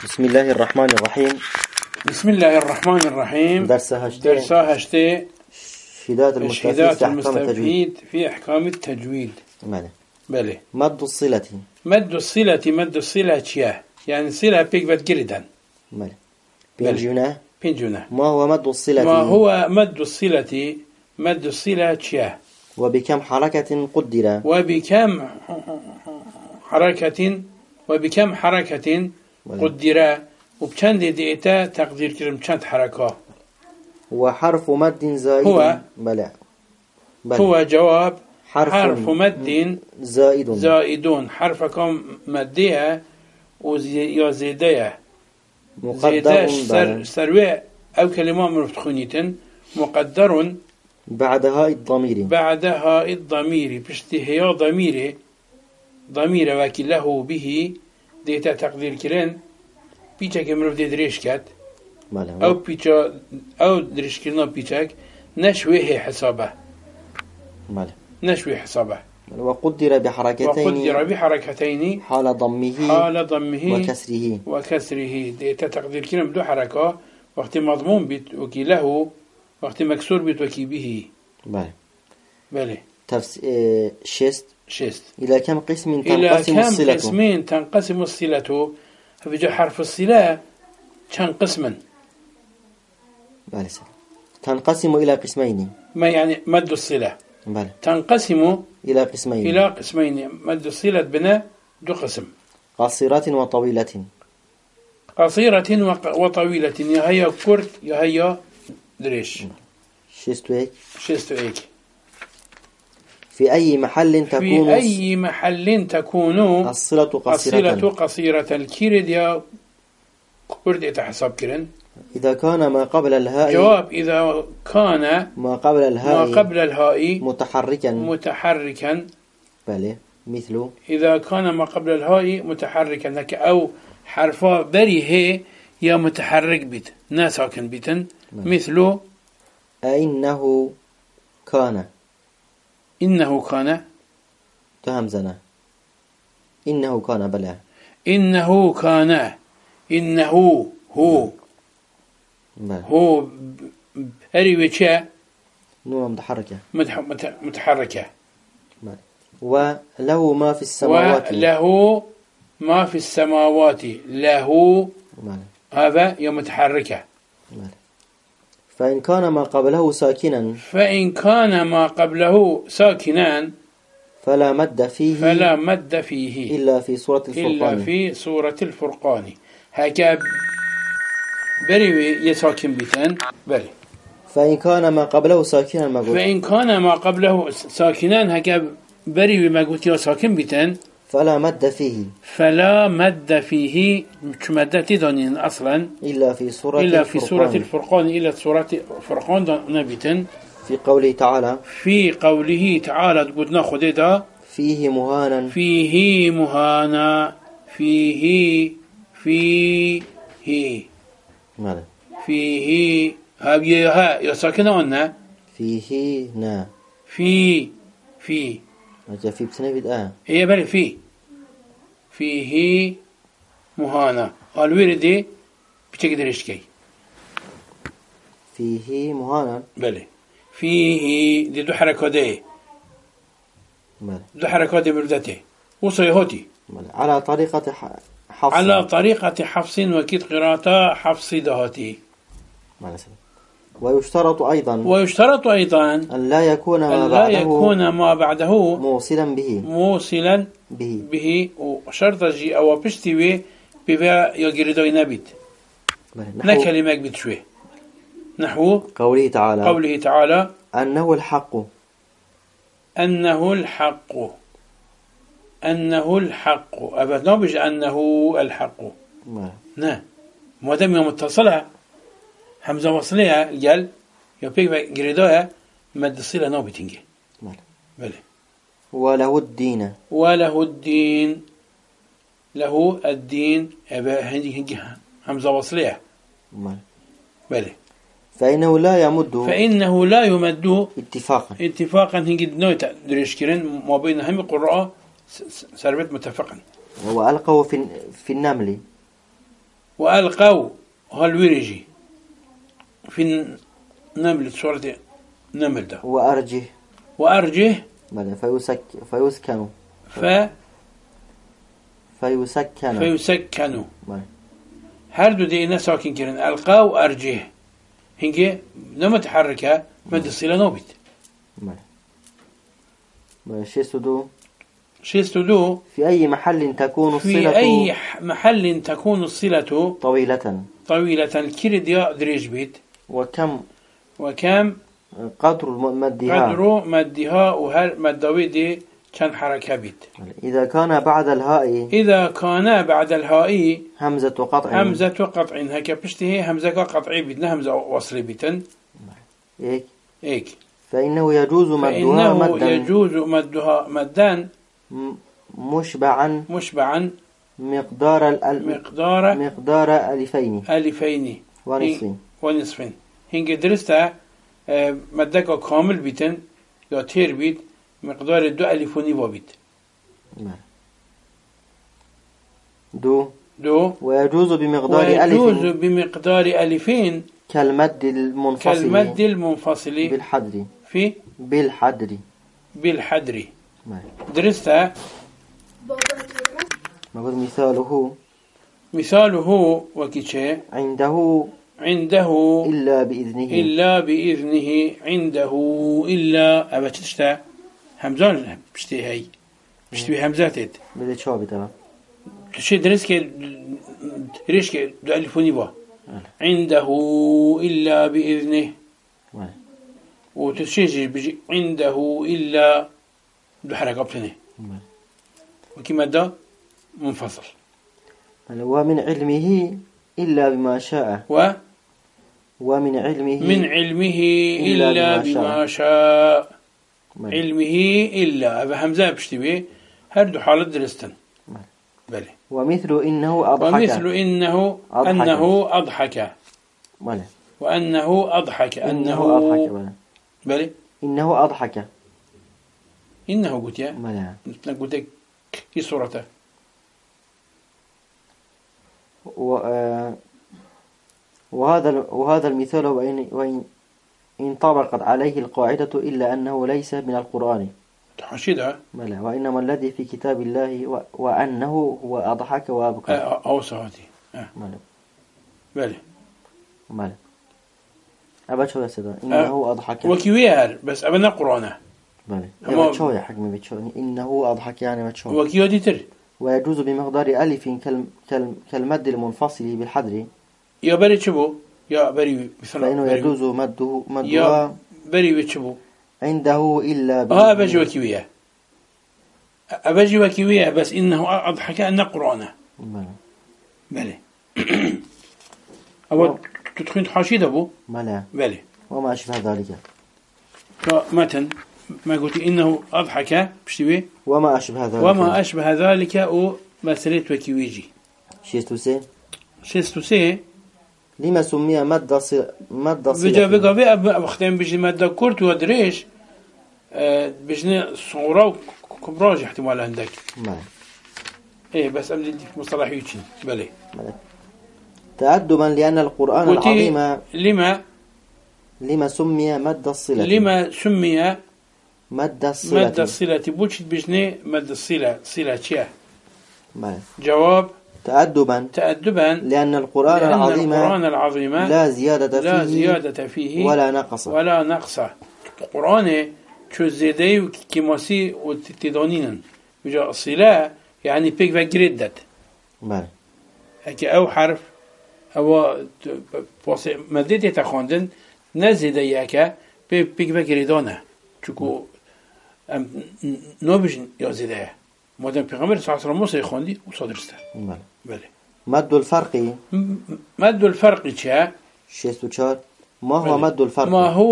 بسم الله الرحمن الرحيم. بسم الله الرحمن الرحيم. درس هشتي شهادات المستفيد في أحكام التجويد. بله. مد الصلة. مد الصلة تشيا يعني صلة بيكبت جريدا. بينجنا. ما هو مد الصلة؟ مد الصلة تشيا. وبكم حركة قدر؟ وبكم حركة قدر وبچند ديتا تقدير كرم چند حركة. وحرف مد زائد بلى. هو جواب حرف مد زائدون حرفكم مدية وزيدية مقدر سروع أو كلمة مرفتخونيتن مقدر بعدها الضمير بشتهيا ضمير وكله به ديتا تقدير كرن بيچك مرف دي دريش كات أو دريش كرنا بيچك نشويه حسابه وقدر بحركتين حال ضمه وكسره ديتا تقدير كرن بدو حركة وقت مضمون بيت وكي له وقت مكسور بيت وكي به بله شست إلى كم قسم تنقسم الصلة فبيجي حرف الصلة كم قسما تنقسم إلى قسمين ما يعني مد الصلة تنقسم إلى قسمين مد الصلة بنا دو قسم قصيرة وطويلة يا هي كرت يا هي دريش شستو في أي محل تكون الصلة قصيرة الكيرد يا كرد يتحسب كرن إذا كان ما قبل الهاء جواب إذا كان ما قبل الهاء متحركا بله مثل إذا كان ما قبل الهاء متحركا أو حرفا بريه يا متحرك بيت ناساكن بيتن مثل إنه كان تهمزنا إنه كان بلا إنه هو أريوشة نون متحركة وله ما في السماوات له هذا يوم متحركة فإن كان ما قبله ساكنا فلا مد فيه إلا في سورة الفرقان هكا بريوي يساكن بيتان بري فإن كان ما قبله ساكنا هكا بريوي ما قلت يساكن بيتان فلا مد فيه مدة دانين أصلا إلا في سورة الفرقان إلا سورة الفرقان نبيتن في قوله تعالى قلنا خديدا فيه مهانا ماذا ها يساكنه أنه في بتنبيد هي بل فيه مهانا الوردي بتقدر يشكي فيه مهانا بله فيه دي دو حركات دي بردته وصيهوتي على طريقة حفص وكيد قراءة حفص دهاتي ويشترط أيضا أن لا يكون ما بعده موصلا به وشرط جي أو بشتوي ببا يجردوي نبيت نكلمك بتشوي نحو قوله تعالى أنه الحق أبدا نبج أنه الحق نعم ما دام يوم اتصلها همزة وصلها قال يبيك جردوها مد الصلة نوبتينجي بله وله الدين أبا هندي همزة وصلها بله فإنه لا يمد اتفاقا هنجي نويتا دريشكرين ما بين هم قراءة سربت متفقا وألقوا في النمل وألقوا هالورجي في نمل سورة نمل ده وأرجه فيسكنوا هردو دي إنا ساكن كرن ألقوا أرجه هنجي لما تحركها مد الصلة نوبت شيستدو في أي محل تكون الصلة طويلة كرد يا دريج بيت وكم قدر مدها وهر مدوي دي كان حركة بيت إذا كان بعد الهاء همزة قطع هكا بشته همزة قطعي بيت همزة وصلي بيتن إيك فإنه يجوز مدها مدان مشبعا مقدار ألفين ونصفين هنجي درستا مدك كامل بيتن يا تير بيت مقدار 2 ألف ونيفا بيت دو ويجوز بمقدار ألفين كالمد المنفصل بالحدر درستا مثاله وكيشة عنده إلا بإذنه عنده إلا أبتشتا همزان بشتي همزات بدي شو بتبع شيء درس كي ريش كي ألفوني با عنده إلا بإذنه وتشيء بيجي عنده إلا بحركة بتنه وكما ده منفصل ومن علمه إلا بما شاء ومن علمه إلا بما شاء علمه إلا أبا همزة بشتبه هردو حالة درستن بلي ومثل إنه أضحك وأنه أضحك بلي إنه أضحك إنه قلت يا قلت كي صورته وهذا المثال وإن انطبقت عليه القاعدة إلا أنه ليس من القرآن تحشيدها وإنما الذي في كتاب الله وأنه هو أضحك وأبكى أو صحاتي بلي أبا شو يسده إنه أضحك وكيوير بس أبنا قرآنه بلي أبا شو يا حكمي بتشو إنه أضحك يعني ما تشو وكيو ديتر ويجوز بمقدار ألف كالمد المنفصل بالحدر يا بري شبو يا بري فإنه يجوز مدها بري بتشبو عنده إلا أبجي وكيوية أبجي وكيوية بس إنه أضحك أن قرآنه بلي أول تدخل حاشيد أبو بلي وما أشبه ذلك متن ما قلت إنه أضحك بشتوي وما أشبه ذلك أو مسألة وكيويجي شيستوسي لما سمي مد صلة بقى أختم بيجي مد كورت ودريش بيجي صورة وكبراج احتمال عندك إيه بس أمدي ديك مصطلح يوتشين بلي تأدبا لأن القرآن العظيم لما سمي مد الصلة بوش بيجي مد الصلة صلة جواب تأدبا لأن القرآن العظيم لا زيادة فيه ولا نقص القرآن شو زيدي وكماسي وتدانين وجاء الصلة يعني بيك وجردت هكي أو حرف أو مديت يتخوندن نزيد ياك بيك وجردانه شكو نوبش يزيده مادام پیغمبر صلی الله علیه و آله خوندی و صادرسته بله مد الفرق چه 64 ما هو مد الفرق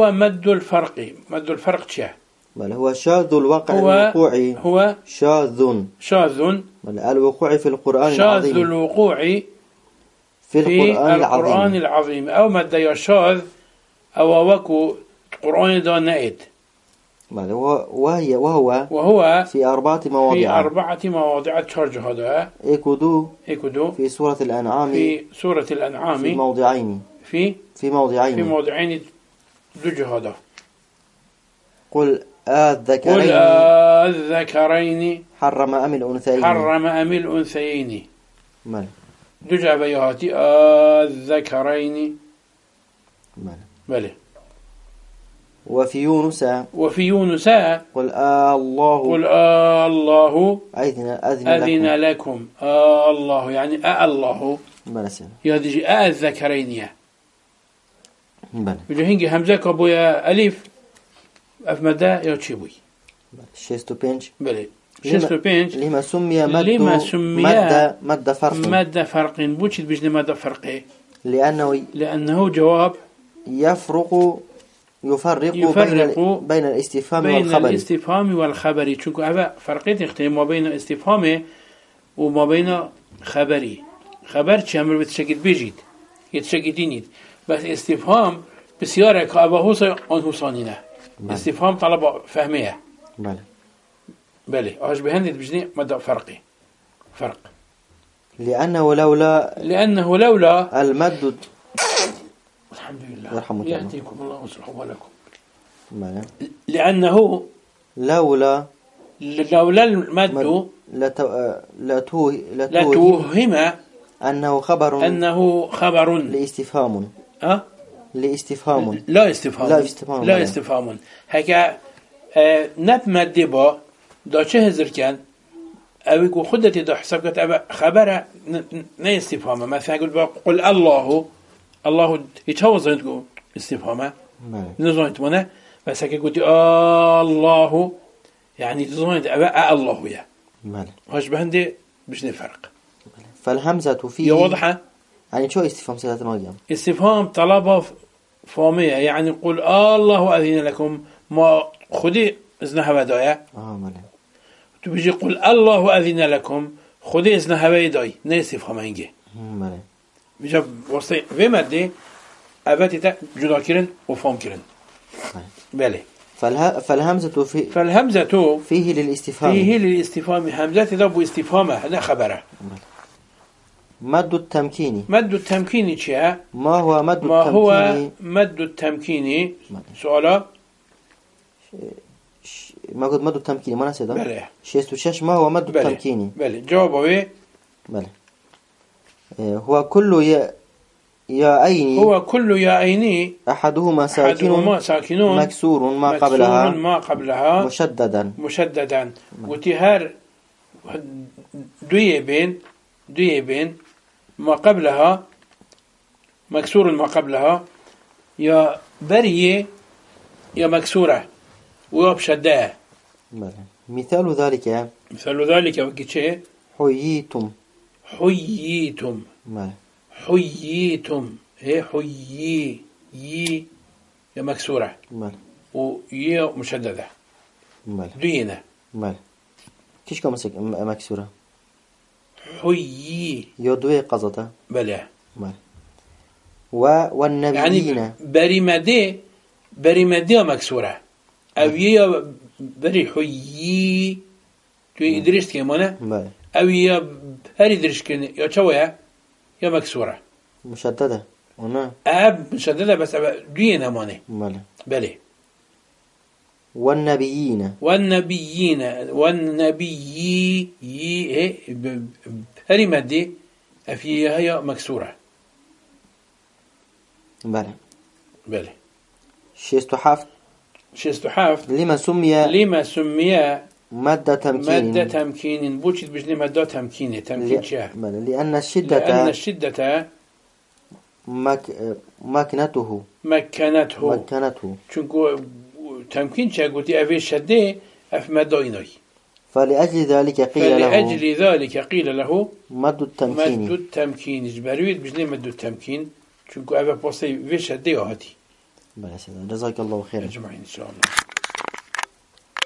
مد الفرق چه بله هو شاذ الوقع الوقوعي هو شاذ بله الوقوع في القرآن العظيم شاذ الوقوع في القرآن العظيم او مد يا شاذ او وكو القرآن دا نائد وهو في 4 مواضع. في 4 مواضع تشارج هذا. إكدو في سورة الأنعام. في موضعين. في موضعين دج هذا. قل الذكرين حرم أم الأنثيين. دج بيهاتي الذكرين. بله. وفي يونس قل الله أذن لكم. الله يعني الله يهدي الذكرين. بجهنجي همزة كابويا ألف أفمدا يا تشيبوي. شيستو بينش. بله. لما سمي مد فرق بوشت بجن مد فرق. لأنه جواب يفرق بين الاستفهام والخبر. چونكو هذا فرقين يختلف ما بين استفهام وما بين خبري. خبر چمر بتشكل بيجيد يتشكلينيد، بس استفهام بسيارة كأبا هوسا أنه صانينه. استفهام طلب فهميه. بله. أهج بهندد بجني مدى فرق. لأنه لولا المد. الحمد لله. يرحمك يأتيكم الله ويصلح بالكم. لأنه لولا المد لتوهم أنه خبر لاستفهام. لا استفهام. هكا نب مدبا دا چه هزر كان او يكون خدتي دا حساب كت ابا خبره نه استفهامه. مثلا قل الله يتوزن تقول استفهامه نزونت منه، بس هكا قلت الله يعني تزونت ابا الله يا هاش بهندي مش نفرق. فالهمزة فيه واضحة. يعني شو استفهام ثلاثة مرات؟ استفهام طلبه فهميه، يعني قل الله أذن لكم ما خدي إذنها بداية. تبيجي قل الله أذن لكم خدي إذنها بداية نستفهم هنجي. بيجا وصي في مادة أبتي جدا كرن وفهم كرن. بله. فالهمزة فيه للاستفهام. همزة ذا استفهامه هذا خبره. مد التمكين شيء. ما هو مد التمكين؟ سؤال. ما قلت مد التمكين ما نسيته. بله. شيش ما هو مد التمكين؟ بله. جوابه. بله. هو كل ياءين أحدهما ساكن مكسور ما قبلها مشددا وتهار دويبين ما قبلها مكسور ما قبلها يا بريه يا مكسورة ويبشدها. مثال ذلك وكيتشي حييتم. هي حيي يا مكسورة ويا مشددة. دوينة كيش كم مكسورة حيي يدوي قصته. بلى. والنبيين يعني بريمدي مكسورة أو يا بري حيي تو إدريس كمانه أو يا هري دريس كن يا شوية يا مكسورة مشددة هنا مشددة بس دوينة مانه. بلى. والنبيين هري مدي أفيها هي مكسورة. بلى. شيستو حافظ لما سمي مادة تمكين بوشت بجني مادة تمكين شاه. لأن الشدة مكنته چونكو تمكين شاه قلتي أفي شده أف مادة إناي. فلأجل ذلك قيل له مد التمكين جبرويد بجني مد التمكين چونكو أفي بوصي في شده هاتي. جزاك الله خير أجمعين إن شاء الله.